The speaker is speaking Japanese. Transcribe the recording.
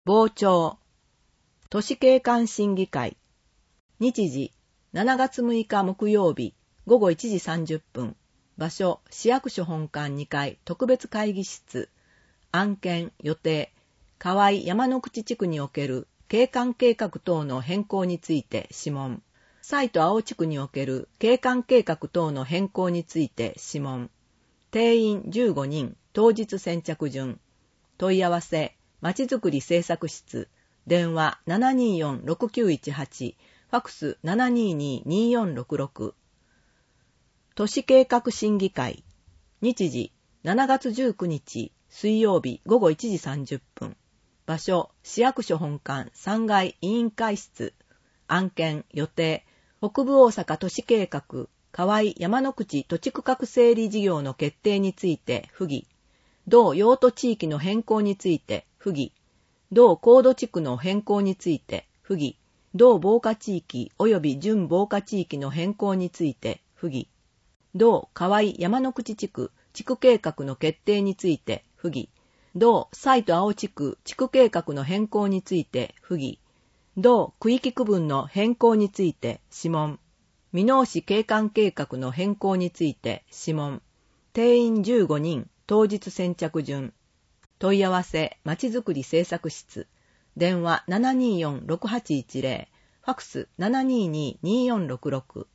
傍聴。都市景観審議会。日時、7月6日木曜日、午後1時30分。場所、市役所本館2階特別会議室。案件、予定、河合山之口地区における景観計画等の変更について諮問。西都青地区における景観計画等の変更について諮問。定員15人、当日先着順。問い合わせ、まちづくり政策室。電話 724-6918、ファクス 722-2466。都市計画審議会。日時、7月19日、水曜日午後1時30分。場所、市役所本館3階委員会室。案件、予定、北部大阪都市計画、河合山之口土地区画整理事業の決定について不議。同用途地域の変更について不議。同高度地区の変更について不議。同防火地域及び準防火地域の変更について不議。同河合山之口地区地区計画の決定について不議。同西都青地区地区計画の変更について不議。同区域区分の変更について諮問。箕面市景観計画の変更について諮問。定員15人、当日先着順。問い合わせ、まちづくり政策室。電話 724-6810、ファクス 722-2466。